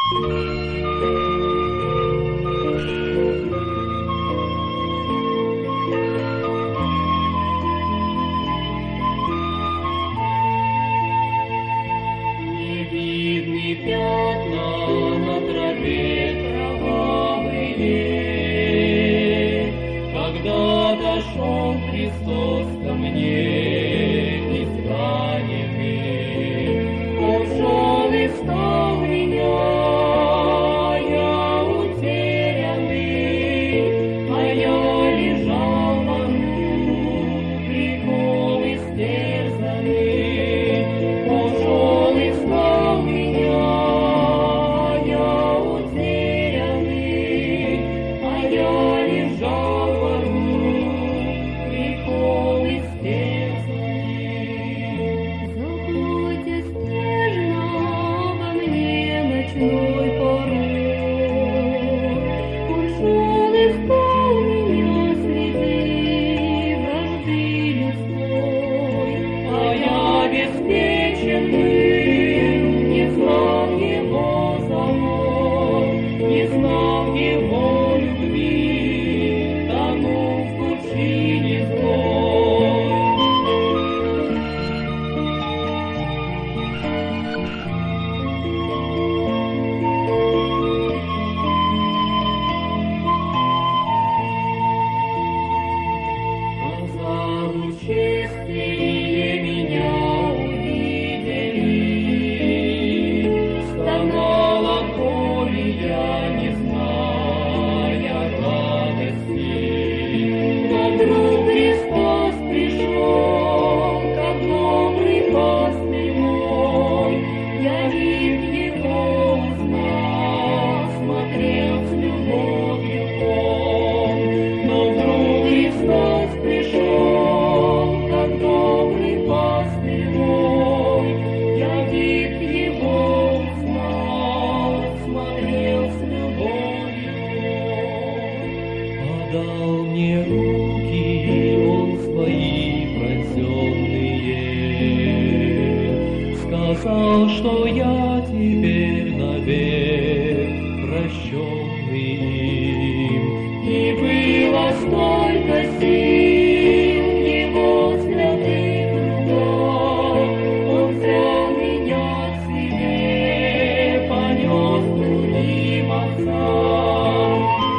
Не видны пятна на траве кровавые. Когда дошел Христос ко мне, израненный, ушел и стал меня, я утерянный, а я лежал в аду, грехом истерзанный, ушел и стал меня, я утерянный, а я лежал в аду, грехом истерзанный. Заботясь нежно обо мне ночной порой, он шел и впал меня среди вражды людской, а я беспечен был, не знал его забот, не знал его любви, тону в пучине злой. Глаза лучистые меня увидели, стонала боли я, не зная радости. Но вдруг Христос пришел, как добрый пастырь мой, я вид его узнал, смотрел с любовью он. Но вдруг Христос пришел, как добрый пастырь мой, я вид его узнал, смотрел с любовью он. Подал мне руки он свои протянутые, сказал, что я теперь навек прощенный им. И было столько сил в его святых руках, он взял меня к себе, понес другим отцам.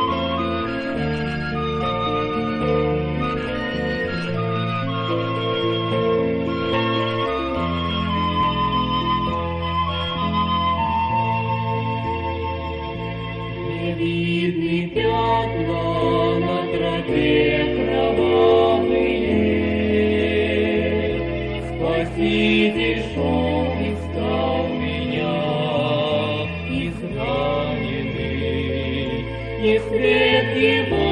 Не видны пятна на траве кровавые. Спаситель шел и стал меня, израненный, и свет его